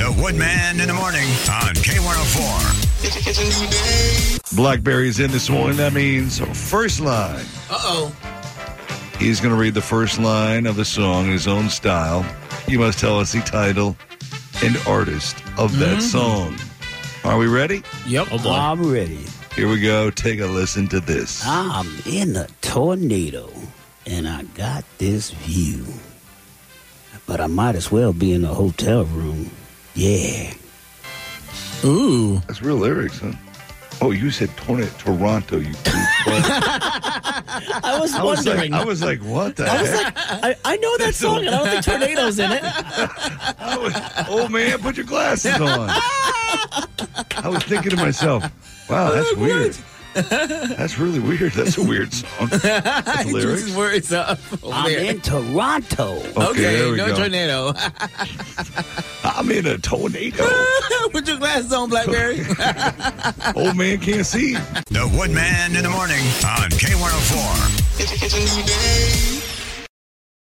The Woodman in the morning on K104. It's a new day. Blackberry's in this morning. That means first line. Uh-oh. He's going to read the first line of the song in his own style. You must tell us the title and artist of that song. Are we ready? Yep. Oh, boy. I'm ready. Here we go. Take a listen to this. I'm in a tornado, and I got this view. But I might as well be in a hotel room. Yeah. Ooh. That's real lyrics, huh? Oh, you said Toronto, you I was wondering. I was like, what the heck? I know that song, and I don't think tornadoes in it. Old man, put your glasses on. I was thinking to myself, wow, that's weird. That's really weird. That's a weird song. That's lyrics. Just words up. I'm in Toronto. Okay, there we no go. tornado. I'm in a tornado. Put your glasses on, Blackberry. Old man can't see. The Woodman in the morning on K104. It's a new day.